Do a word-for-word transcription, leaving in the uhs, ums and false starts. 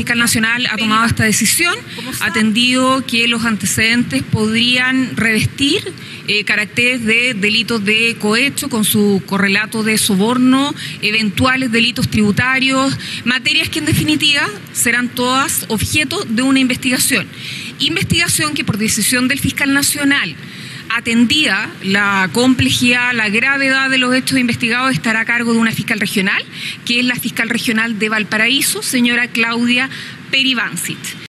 fiscal nacional ha tomado esta decisión, atendido que los antecedentes podrían revestir eh, caracteres de delitos de cohecho con su correlato de soborno, eventuales delitos tributarios, materias que en definitiva serán todas objeto de una investigación. Investigación que por decisión del fiscal nacional, atendida la complejidad, la gravedad de los hechos investigados, estará a cargo de una fiscal regional, que es la fiscal regional de Valparaíso, señora Claudia Peribancit.